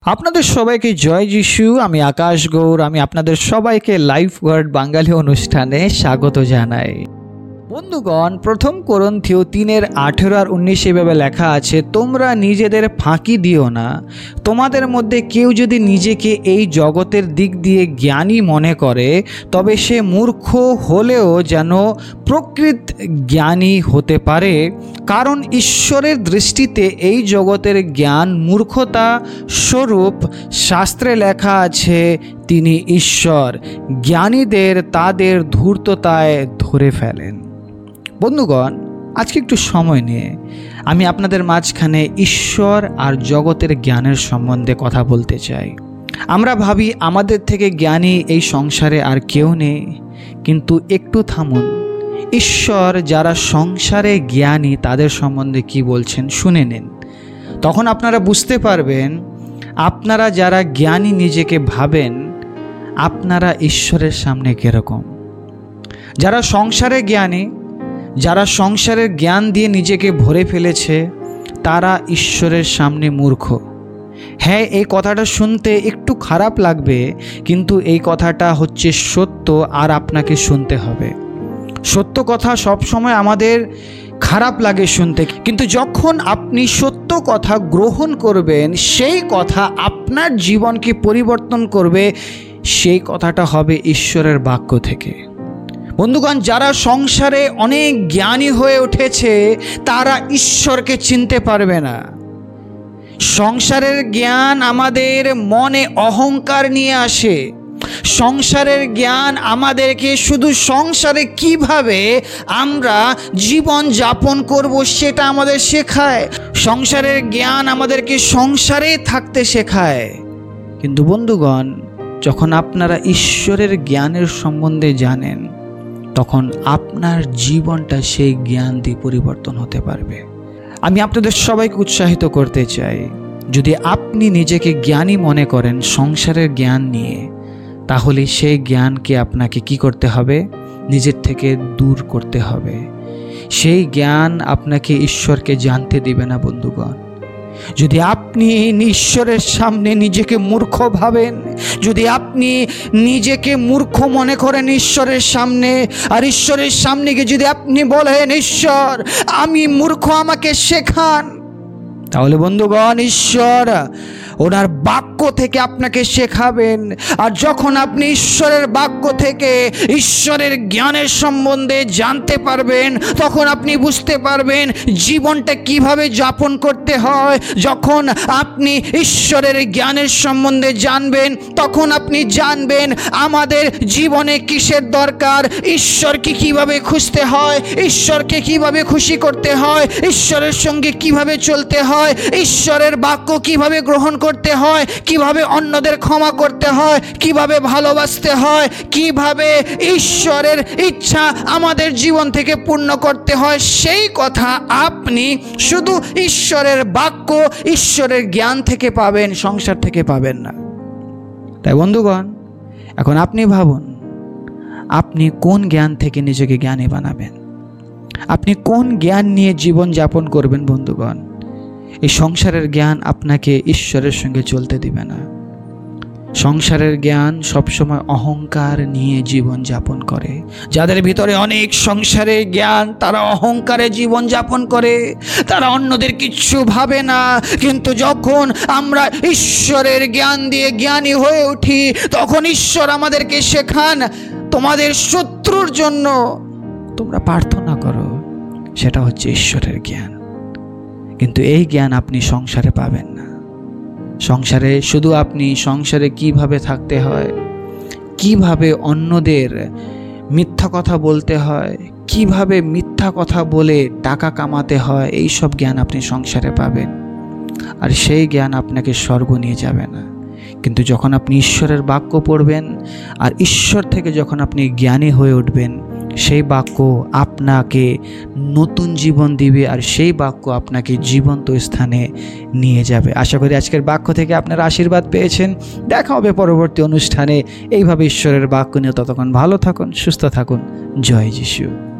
আপনাদের সবাইকে জয় যিশু। আমি আকাশ গৌর। আমি আপনাদের সবাইকে লাইফ ওয়ার্ড বাঙালি অনুষ্ঠানে স্বাগত জানাই। বন্ধুগণ, প্রথম কোরিন্থীয় 3:18 আর 19 এভাবে লেখা আছে, তোমরা নিজেদের ফাঁকি দিও না। তোমাদের মধ্যে কেউ যদি নিজেকে এই জগতের দিক দিয়ে জ্ঞানী মনে করে, তবে সে মূর্খ হলেও যেন প্রকৃত জ্ঞানী হতে পারে। কারণ ঈশ্বরের দৃষ্টিতে এই জগতের জ্ঞান মূর্খতা স্বরূপ। শাস্ত্রে লেখা আছে, তিনি ঈশ্বর জ্ঞানীদের তাদের ধূর্ততায় ধরে ফেলেন। বন্ধুগণ, আজকে একটু সময় নিয়ে আমি আপনাদের মাঝখানে ঈশ্বর আর জগতের জ্ঞানের সম্বন্ধে কথা বলতে চাই। আমরা ভাবি আমাদের থেকে জ্ঞানী এই সংসারে আর কেউ নেই, কিন্তু একটু থামুন। ঈশ্বর যারা সংসারে জ্ঞানী তাদের সম্বন্ধে কি বলছেন শুনে নিন। তখন আপনারা বুঝতে পারবেন, আপনারা যারা জ্ঞানী নিজেকে ভাবেন, আপনারা ঈশ্বরের সামনে কীরকম। যারা সংসারে জ্ঞানী, যারা সংসারের জ্ঞান দিয়ে নিজেকে ভরে ফেলেছে, তারা ঈশ্বরের সামনে মূর্খ। হ্যাঁ, এই কথাটা শুনতে একটু খারাপ লাগবে, কিন্তু এই কথাটা হচ্ছে সত্য আর আপনাকে শুনতে হবে। সত্য কথা সবসময় আমাদের খারাপ লাগে শুনতে, কিন্তু যখন আপনি সত্য কথা গ্রহণ করবেন, সেই কথা আপনার জীবনকে পরিবর্তন করবে। সেই কথাটা হবে ঈশ্বরের বাক্য থেকে। বন্ধুগণ, যারা সংসারে অনেক জ্ঞানী হয়ে উঠেছে, তারা ঈশ্বরকে চিনতে পারবে না। সংসারের জ্ঞান আমাদের মনে অহংকার নিয়ে আসে। সংসারের জ্ঞান আমাদেরকে শুধু সংসারে কিভাবে আমরা জীবন যাপন করব সেটা আমাদের শেখায়। সংসারের জ্ঞান আমাদেরকে সংসারে থাকতে শেখায়। কিন্তু বন্ধুগণ, যখন আপনারা ঈশ্বরের জ্ঞানের সম্বন্ধে জানেন, তখন আপনার জীবনটা সেই জ্ঞান দিয়ে পরিবর্তন হতে পারবে। আমি আপনাদের সবাইকে উৎসাহিত করতে চাই, যদি আপনি নিজেকে জ্ঞানী মনে করেন সংসারের জ্ঞান নিয়ে, তাহলে সেই জ্ঞানকে আপনাকে কি করতে হবে? নিজের থেকে দূর করতে হবে। সেই জ্ঞান আপনাকে ঈশ্বরকে জানতে দিবে না। বন্ধুগণ, যদি আপনি ঈশ্বরের সামনে নিজেকে মূর্খ ভাবেন, যদি আপনি নিজেকে মূর্খ মনে করেন ঈশ্বরের সামনে, আর ঈশ্বরের সামনে গিয়ে যদি আপনি বলেন, ঈশ্বর আমি মূর্খ, আমাকে শেখান, তাহলে বন্ধুগণ, ঈশ্বর ওনার বাক্য থেকে আপনাকে শেখাবেন। আর যখন আপনি ঈশ্বরের বাক্য থেকে ঈশ্বরের জ্ঞানের সম্বন্ধে জানতে পারবেন, তখন আপনি বুঝতে পারবেন জীবনটা কিভাবে যাপন করতে হয়। যখন আপনি ঈশ্বরের জ্ঞানের সম্বন্ধে জানবেন, তখন আপনি জানবেন আমাদের জীবনে কিসের দরকার, ঈশ্বরকে কিভাবে খুঁজতে হয়, ঈশ্বরকে কিভাবে খুশি করতে হয়, ঈশ্বরের সঙ্গে কিভাবে চলতে হয়, ঈশ্বরের বাক্য কিভাবে গ্রহণ করতে হয়, কিভাবে অন্যদের ক্ষমা করতে হয়, কিভাবে ভালোবাসতে হয়, কিভাবে ঈশ্বরের ইচ্ছা আমাদের জীবন থেকে পূর্ণ করতে হয়। সেই কথা আপনি শুধু ঈশ্বরের বাক্য, ঈশ্বরের জ্ঞান থেকে পাবেন, সংসার থেকে পাবেন না। তাই বন্ধুগণ, এখন আপনি ভাবুন, আপনি কোন জ্ঞান থেকে নিজেকে জ্ঞানী বানাবেন? আপনি কোন জ্ঞান নিয়ে জীবন যাপন করবেন? বন্ধুগণ, এই সংসারের জ্ঞান আপনাকে ঈশ্বরের সঙ্গে চলতে দিবে না। সংসারের জ্ঞান সবসময় অহংকার নিয়ে জীবন যাপন করে। যাদের ভিতরে অনেক সংসারের জ্ঞান, তারা অহংকারে জীবন যাপন করে, তারা অন্যদের কিচ্ছু ভাবে না। কিন্তু যখন আমরা ঈশ্বরের জ্ঞান দিয়ে জ্ঞানী হয়ে উঠি, তখন ঈশ্বর আমাদেরকে শেখান, তোমাদের শত্রুর জন্য তোমরা প্রার্থনা করো। সেটা হচ্ছে ঈশ্বরের জ্ঞান। কিন্তু এই জ্ঞান আপনি সংসারে পাবেন না। সংসারে শুধু আপনি সংসারে কিভাবে থাকতে হয়, কিভাবে অন্যদের মিথ্যা কথা বলতে হয়, কিভাবে মিথ্যা কথা বলে টাকা কামাতে হয়, এই সব জ্ঞান আপনি সংসারে পাবেন। আর সেই জ্ঞান আপনাকে স্বর্গ নিয়ে যাবে না। কিন্তু যখন আপনি ঈশ্বরের বাক্য পড়বেন, আর ঈশ্বর থেকে যখন আপনি জ্ঞানী হয়ে উঠবেন, সেই বাক্য আপনাকে নতুন জীবন দিবে, আর সেই বাক্য আপনাকে জীবন্ত স্থানে নিয়ে যাবে। আশা করি আজকের বাক্য থেকে আপনারা আশীর্বাদ পেয়েছেন। দেখা হবে পরবর্তী অনুষ্ঠানে এইভাবে ঈশ্বরের বাক্য নিয়ে। ততক্ষণ ভালো থাকুন, সুস্থ থাকুন। জয় যিশু।